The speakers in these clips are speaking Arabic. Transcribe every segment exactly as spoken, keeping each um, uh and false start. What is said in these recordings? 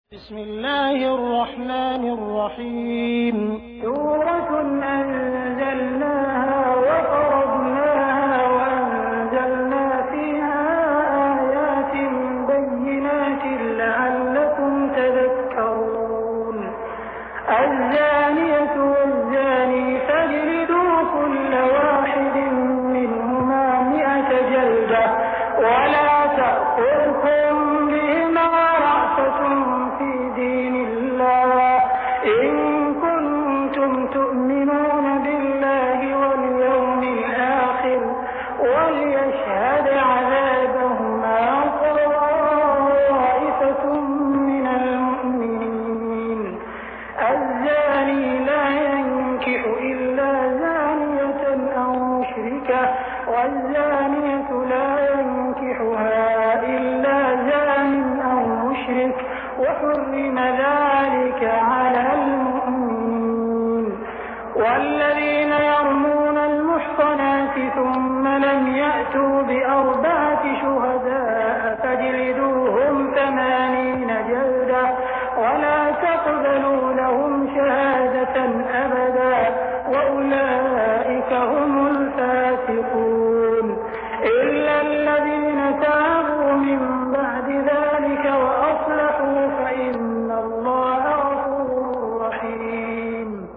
بسم الله الرحمن الرحيم سورة أنزلناها وفرضناها وأنزلنا فيها آيات بينات لعلكم تذكرون الزانية والزاني فاجلدوا كل واحد منهما مئة جلدة ولا تأخذكم بهما رأفة في دين الله إن كنتم تؤمنون بالله واليوم الآخر وليشهد عذابهما طائفة من المؤمنين الزاني لا ينكح إلا زانية أو مشركة والزانية لا ينكحها إلا زان أو مشرك وحرم ذلك على المؤمنين والذين يرمون المحصنات ثم لم يأتوا بأربعة شهداء فاجلدوهم ثمانين جلدة ولا تقبلوا لهم شهادة أبدا وأولئك هم الفاسقون إلا الذين تابوا من بعد ذلك وأصلحوا فإن الله غفور رحيم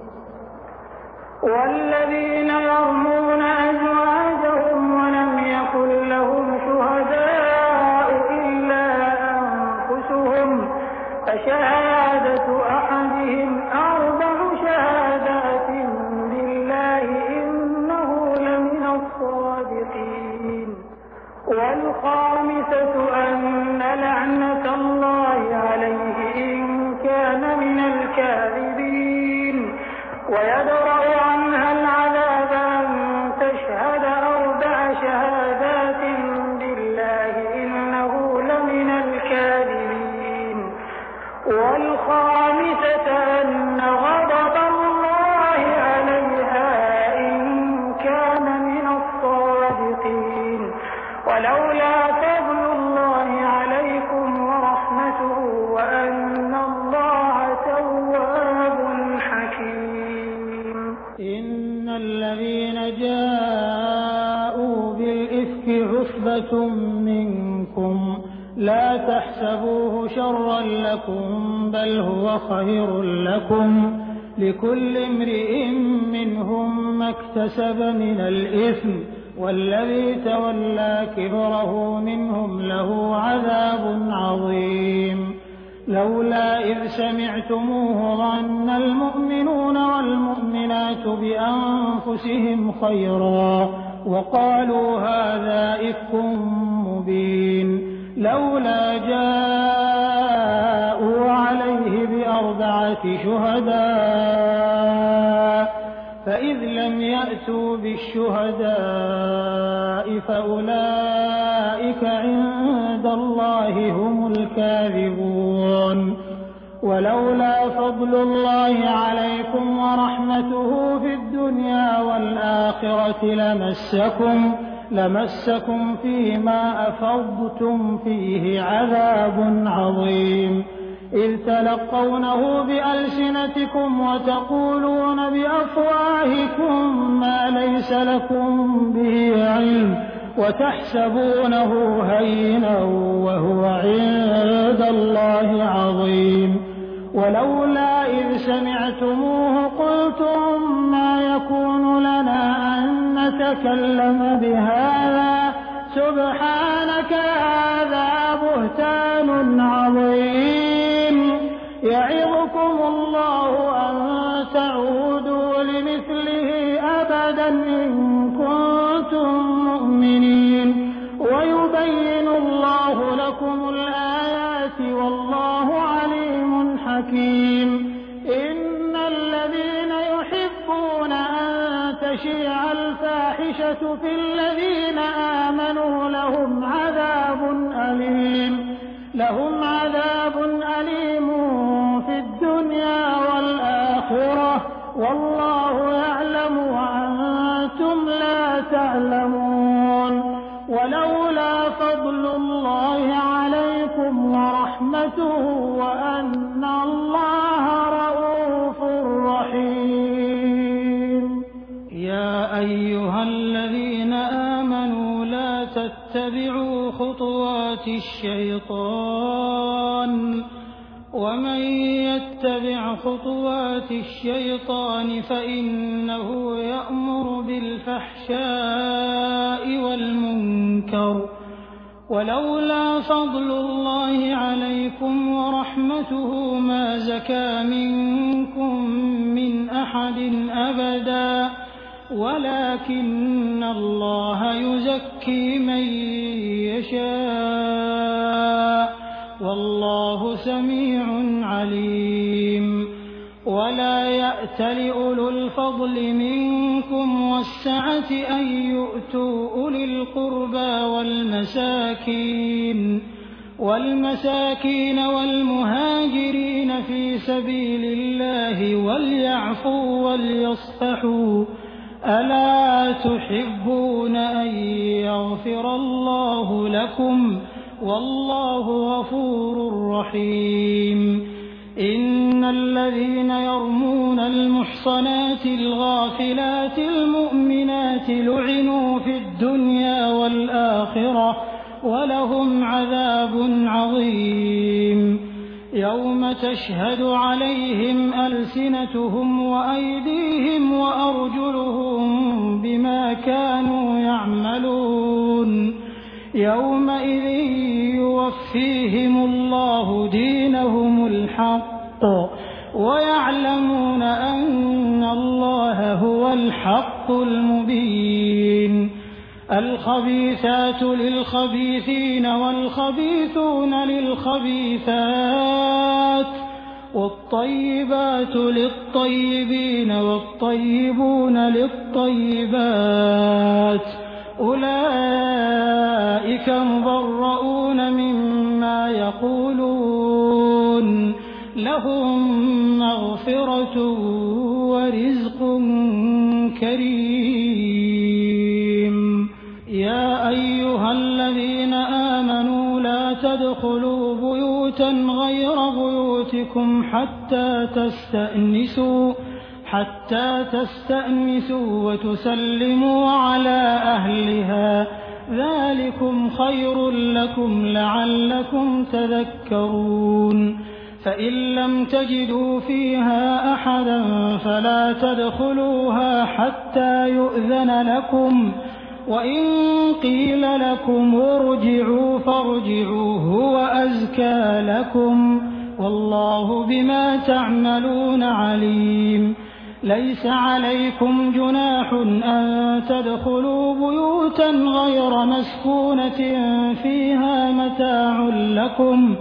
والذين يرمون أزواجهم ولم يكن لهم شهداء إلا أنفسهم فشهادة أحدهم أربع شهادات بالله إنه لمن الصادقين والخامسة أن لعنة الله عليه إن كان من الكاذبين ويدرأ عنها العذاب أن تشهد أربع شهادات بالله إنه لمن الكاذبين والخامسة أن غضب الله عليها إن كان من الصادقين ولولا فضل الله عليكم ورحمته وأن الله تواب حكيم إن الذين جاءوا بالإفك عصبة منكم لا تحسبوه شرا لكم بل هو خير لكم لكل امرئ منهم ما اكتسب من الإثم والذي تولى كبره منهم له عذاب عظيم لولا إذ سمعتموه ظن المؤمنون والمؤمنات بأنفسهم خيرا وقالوا هذا إفك مبين لولا جاءوا عليه بأربعة شهداء فإذ لم يأتوا بالشهداء فأولئك عند الله هم الكاذبون ولولا فضل الله عليكم ورحمته في الدنيا والآخرة لمسكم لمسكم فيما أفضتم فيه عذاب عظيم إذ تلقونه بألسنتكم وتقولون بأفواهكم ما ليس لكم به علم وتحسبونه هينا وهو عند الله عظيم ولولا إذ سمعتموه قلتم ما يكون لنا أن نتكلم بهذا سبحانك هذا بهتان عظيم يعظكم الله أن تعودوا لمثله أبدا إن كنتم مؤمنين ويبين الله لكم الآيات والله عليم حكيم إن الذين يحبون أن تشيع الفاحشة في الذين آمنوا لهم عذاب أليم لهم عذاب أليم في الدنيا والآخرة والله يعلم وأنتم لا تعلمون ولولا فضل الله عليكم ورحمته وأن تتبعوا خطوات الشيطان ومن يتبع خطوات الشيطان فإنه يأمر بالفحشاء والمنكر ولولا فضل الله عليكم ورحمته ما زكى منكم من أحد أبدا ولكن الله يزكي من يشاء والله سميع عليم ولا يأت لأولو الفضل منكم والسعة أن يؤتوا أولي القربى والمساكين والمساكين والمهاجرين في سبيل الله وليعفوا وليصفحوا ألا تحبون أن يغفر الله لكم والله غفور رحيم إن الذين يرمون المحصنات الغافلات المؤمنات لعنوا في الدنيا والآخرة ولهم عذاب عظيم يوم تشهد عليهم ألسنتهم وأيديهم وأرجلهم بما كانوا يعملون يومئذ يوفيهم الله دينهم الحق ويعلمون أن الله هو الحق المبين الخبيثات للخبيثين والخبيثون للخبيثات والطيبات للطيبين والطيبون للطيبات أولئك مبرؤون مما يقولون لهم مغفرة ورزق كريم يا أيها الذين آمنوا لا تدخلوا بيوتا غير بيوتكم حتى تستأنسوا حتى تستأنسوا وتسلموا على أهلها ذلكم خير لكم لعلكم تذكرون فإن لم تجدوا فيها أحدا فلا تدخلوها حتى يؤذن لكم وإن قيل لكم ارجعوا فارجعوا هو أزكى لكم والله بما تعملون عليم ليس عليكم جناح أن تدخلوا بيوتا غير مسكونة فيها متاع لكم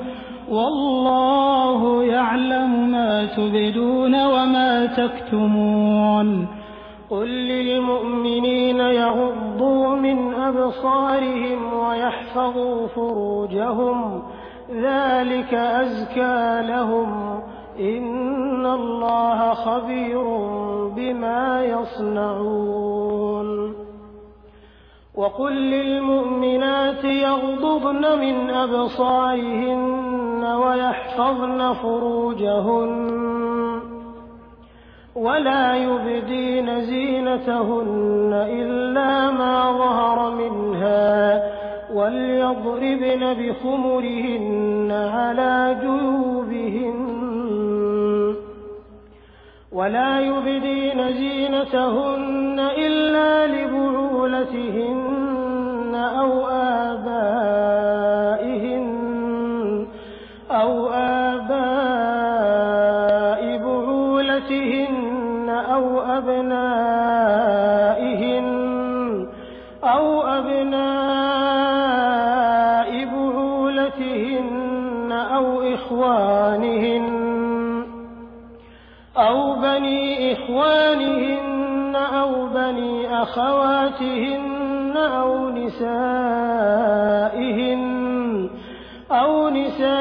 والله يعلم ما تبدون وما تكتمون قل للمؤمنين يغضوا من أبصارهم ويحفظوا فروجهم ذلك أزكى لهم إن الله خبير بما يصنعون وقل للمؤمنات يغضضن من أبصارهن ويحفظن فروجهن ولا يبدين زينتهن إلا ما ظهر منها وليضربن بخمرهن على جيوبهن ولا يبدين زينتهن إلا لبعولتهن أو آبائهن أو آباء بعولتهن أو أبنائهن أو أبناء بعولتهن أو إخوانهن أو بني إخوانهن أو بني أخواتهن أو نسائهن أو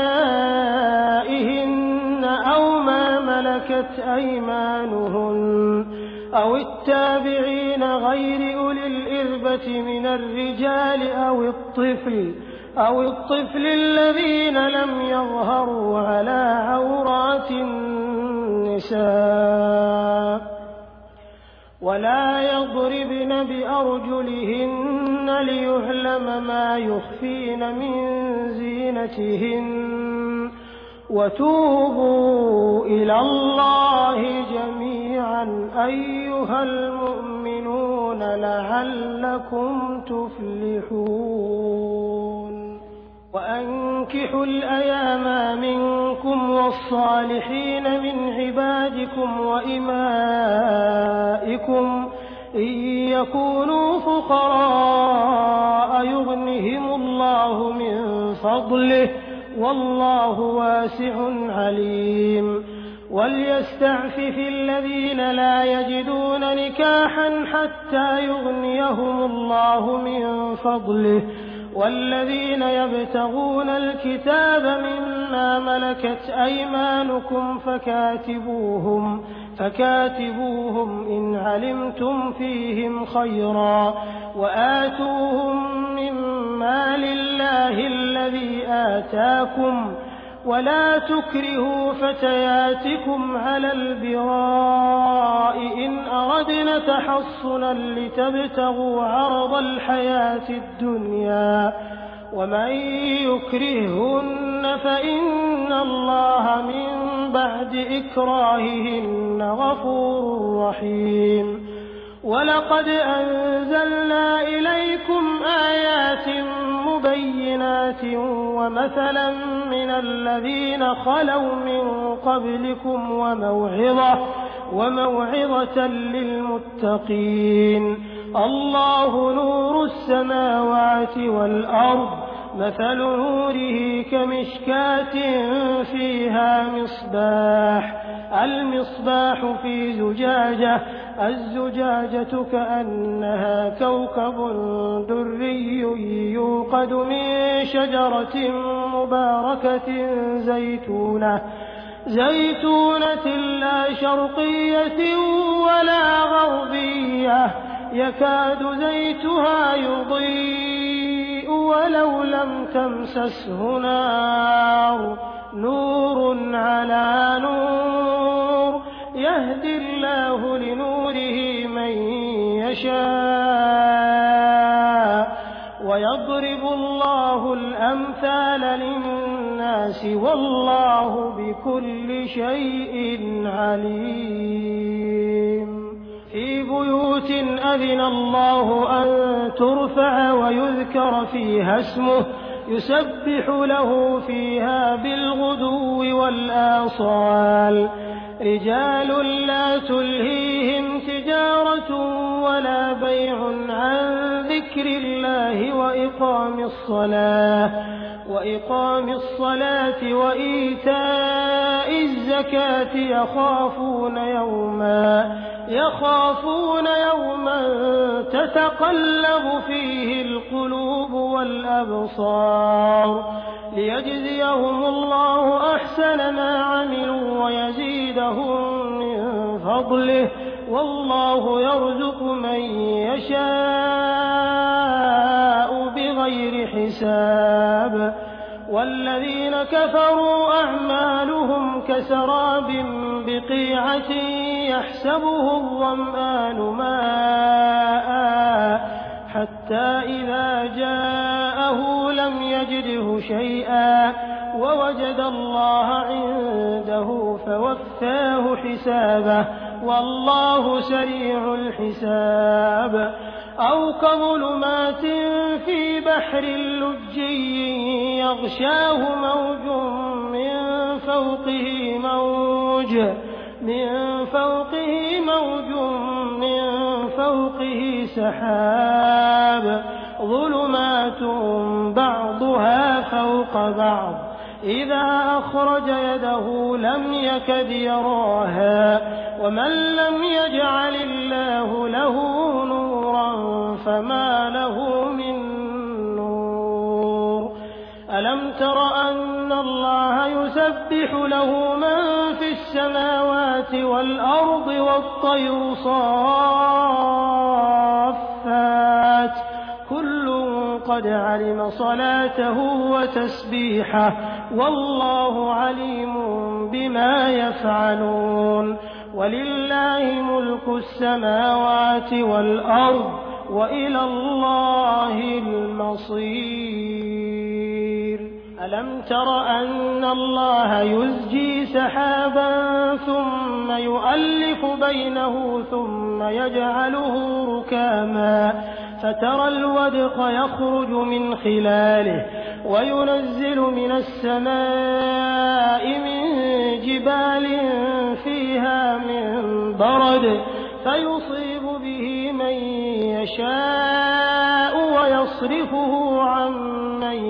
نسائهن أو ما ملكت أيمانهن أو التابعين غير أولي الإربة من الرجال أو الطفل أو الطفل الذين لم يظهروا على عورات النساء ولا يضربن بأرجلهن ليعلم ما يخفين من زينتهن وتوبوا إلى الله جميعا أيها المؤمنون لعلكم تفلحون وأنكحوا الأيام منكم والصالحين من عبادكم وإمائكم إن يكونوا فقراء يغنهم الله من فضله والله واسع عليم وليستعفف الذين لا يجدون نكاحا حتى يغنيهم الله من فضله والذين يبتغون الكتاب مما ملكت أيمانكم فكاتبوهم فكاتبوهم إن علمتم فيهم خيرا وآتوهم من مال الله الذي آتاكم ولا تكرهوا فتياتكم على البغاء إن أردنا تحصنا لتبتغوا عرض الحياة الدنيا ومن يكرههن فإن الله من بعد إكراههن غفور رحيم ولقد أنزلنا إليكم آيات مبينات ومثلا من الذين خلوا من قبلكم وموعظة وموعظة للمتقين الله نور السماوات والأرض مثل نوره كمشكاة فيها مصباح المصباح في زجاجة الزجاجة كأنها كوكب دري يوقد من شجرة مباركة زيتونة زيتونة لا شرقية ولا غربية يكاد زيتها يضيء ولو لم تمسسه نار نور على نور يهدي الله لنوره من يشاء ويضرب الله الأمثال للناس والله بكل شيء عليم في بيوت أذن الله أن ترفع ويذكر فيها اسمه يسبح له فيها بالغدو والآصال رجال لا تلهيهم تجارة ولا بيع عن ذكر الله وإقام الصلاة وإقام الصلاة وإيتاء الزكاة يخافون يوما يخافون يوما تتقلب فيه القلوب والأبصار ليجزيهم الله أحسن ما عملوا ويزيدهم من فضله والله يرزق من يشاء بغير حساب والذين كفروا أعمالهم كسراب بقيعة يحسبه الظمآن ماء حتى إذا جاءه لم يجده شيئا ووجد الله عنده فوفاه حسابه والله سريع الحساب أو كظلمات في بحر لجي يغشاه موج من فوقه موج من فوقه موج من فوقه سحاب ظلمات بعضها فوق بعض إذا أخرج يده لم يكد يراها ومن لم يجعل الله له نورا فما له من نور ألم تر أن الله يسبح له من في السماوات والأرض والطير صافات كل قد علم صلاته وتسبيحه والله عليم بما يفعلون ولله ملك السماوات والأرض وإلى الله المصير. ألم تر أن الله يزجي سحابا ثم يؤلف بينه ثم يجعله ركاما فترى الودق يخرج من خلاله وينزل من السماء من جبال فيها من برد فيصيب به من يشاء ويصرفه عن من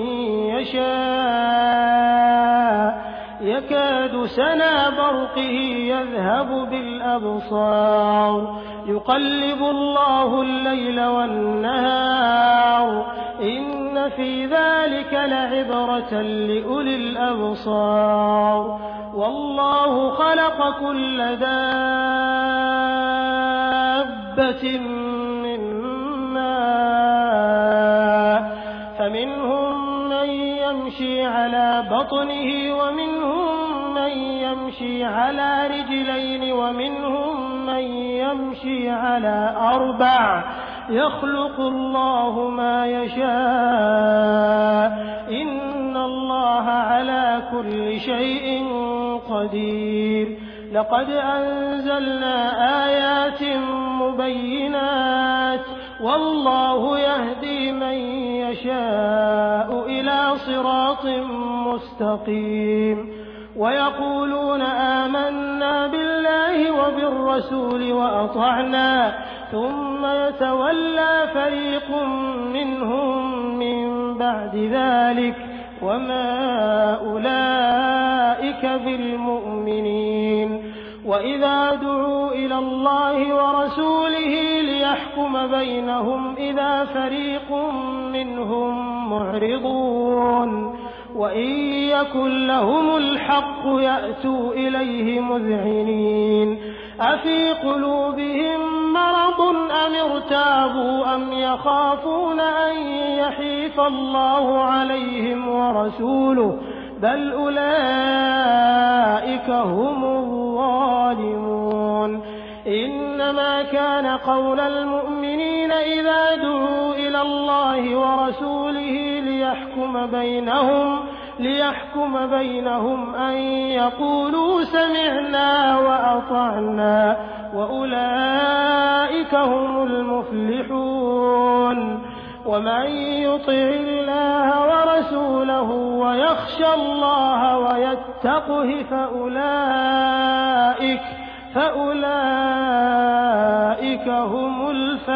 يشاء يكاد سنا برقه يذهب بالأبصار يقلب الله الليل والنهار إن في ذلك لعبرة لأولي الأبصار والله خلق كل دابة من ماء فمنهم من يمشي على بطنه ومنهم من يمشي على رجلين ومنهم من يمشي على أربع يخلق الله ما يشاء إن الله على كل شيء قدير. لقد أنزلنا آيات مبينات والله يهدي من يشاء إلى صراط مستقيم. ويقولون آمنا بالله وبالرسول وأطعنا ثم يتولى فريق منهم من بعد ذلك وما أولئك بالمؤمنين. وإذا دعوا إلى الله ورسوله ليحكم بينهم إذا فريق منهم معرضون وإن يكن لهم الحق يأتوا إليه مذعنين أفي قلوبهم مرض أم ارتابوا أم يخافون أن يحيف الله عليهم ورسوله بل أولئك هم الظالمون. إنما كان قول المؤمنين إذا دعوا إلى الله ورسوله ليحكم بينهم ليحكم بينهم أن يقولوا سمعنا وأطعنا وأولئك هم المفلحون. ومن يطع الله ورسوله ويخشى الله ويتقه فأولئك فأولئك هم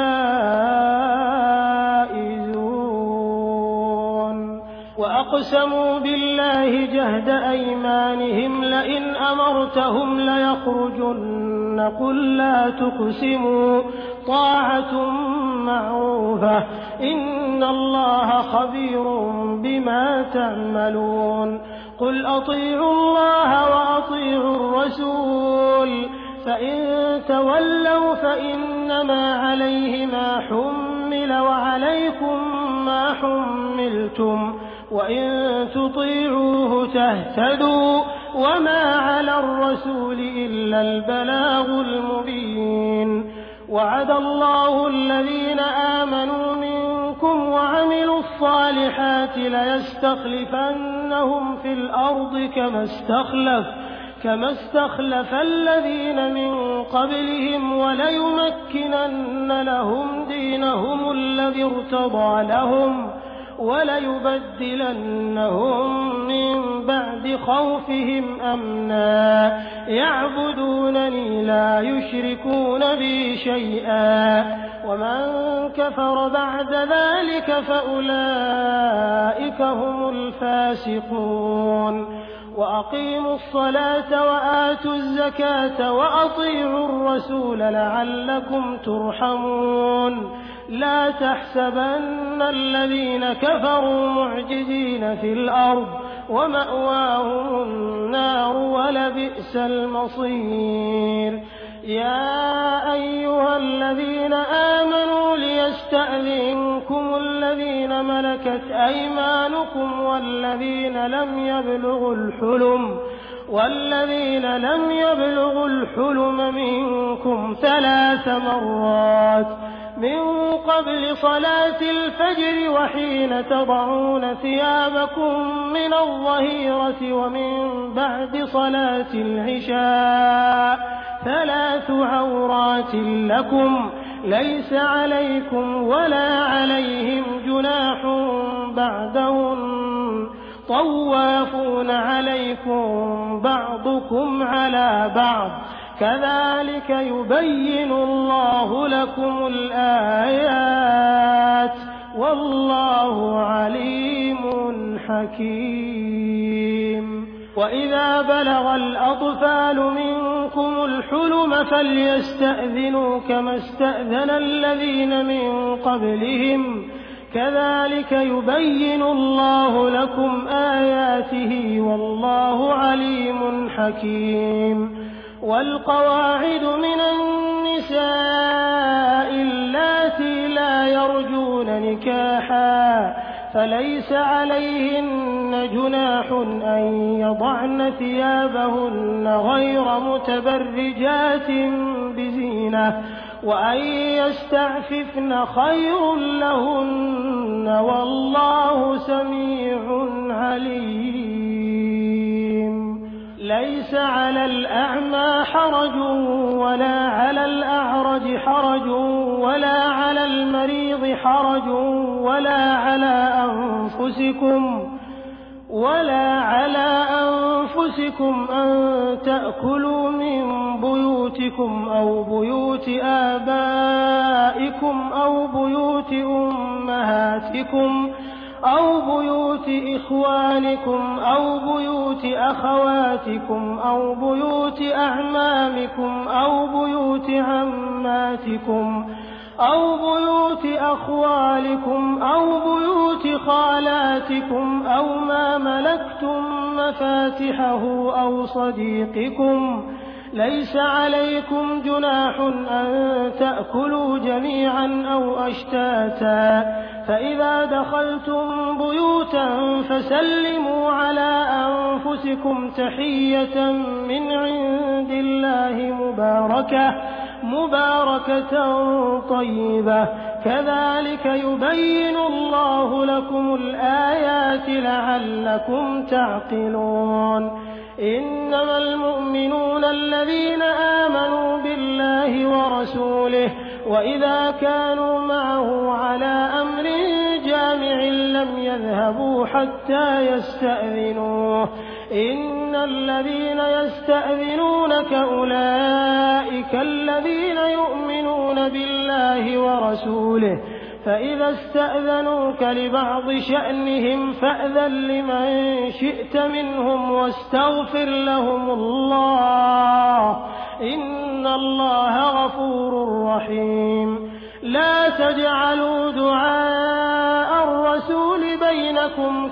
الفائزون. وأقسموا بالله جهد أيمانهم لئن أمرتهم ليخرجن قل لا تقسموا طاعة معروفة إن الله خبير بما تعملون. قل أطيعوا الله وأطيعوا الرسول فإن تولوا فإنما عليه ما حمل وعليكم ما حملتم وإن تطيعوه تهتدوا وما على الرسول إلا البلاغ المبين. وعد الله الذين آمنوا منكم وعملوا الصالحات ليستخلفنهم في الأرض كما استخلف كما استخلف الذين من قبلهم وليمكنن لهم دينهم الذي ارتضى لهم وليبدلنهم من بعد خوفهم أمنا يعبدونني لا يشركون بي شيئا ومن كفر بعد ذلك فأولئك هم الفاسقون. وأقيموا الصلاة وآتوا الزكاة وأطيعوا الرسول لعلكم ترحمون. لا تحسبن الذين كفروا معجزين في الأرض ومأواهم النار ولبئس المصير. يا أيها الذين آمنوا ليستأذنكم الذين ملكت أيمانكم والذين لم يبلغوا الحلم والذين لم يبلغوا الحلم منكم ثلاث مرات من قبل صلاة الفجر وحين تضعون ثيابكم من الظهيرة ومن بعد صلاة العشاء ثلاث عورات لكم ليس عليكم ولا عليهم جناح بعدهن طوافون عليكم بعضكم على بعض كذلك يبين الله لكم الآيات والله عليم حكيم. وإذا بلغ الأطفال منكم الحلم فليستأذنوا كما استأذن الذين من قبلهم كذلك يبين الله لكم آياته والله عليم حكيم. والقواعد من النساء اللاتي لا يرجون نكاحا فليس عليهن جناح أن يضعن ثيابهن غير متبرجات بزينة وأن يستعففن خير لهن والله سميع عليم. ليس على الأعمى حرج ولا على الأعرج حرج ولا على المريض حرج ولا على أنفسكم ولا على أنفسكم أن تأكلوا من بيوتكم أو بيوت آبائكم أو بيوت أمهاتكم أو بيوت إخوانكم أو بيوت أخواتكم أو بيوت أعمامكم أو بيوت عماتكم أو بيوت أخوالكم أو بيوت خالاتكم أو ما ملكتم مفاتحه أو صديقكم ليس عليكم جناح أن تأكلوا جميعا أو أشتاتا فإذا دخلتم بيوتا فسلموا على أنفسكم تحية من عند الله مباركة مباركة طيبة كذلك يبين الله لكم الآيات لعلكم تعقلون. إنما المؤمنون الذين آمنوا بالله ورسوله وإذا كانوا معه على أمر جامع لم يذهبوا حتى يستأذنوه إن الذين يستأذنونك أولئك الذين يؤمنون بالله ورسوله فإذا استأذنوك لبعض شأنهم فأذن لمن شئت منهم واستغفر لهم الله إن الله غفور رحيم. لا تجعلوا دعاء الرسول بينكم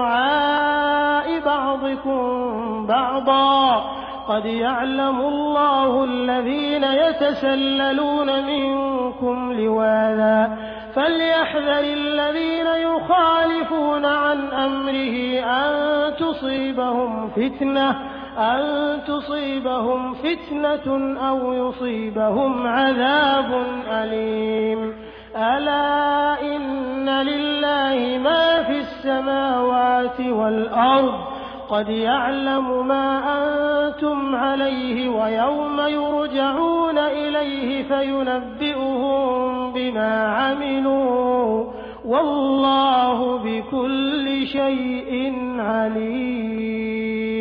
كدعاء بعضكم بعضا قد يعلم الله الذين يتسللون منكم لواذا فليحذر الذين يخالفون عن أمره أن تصيبهم فتنة أن تصيبهم فتنة أو يصيبهم عذاب أليم. ألا إن لله ما في السماوات والأرض قد يعلم ما أنتم عليه ويوم يرجعون إليه فينبئهم بما عملوا والله بكل شيء عليم.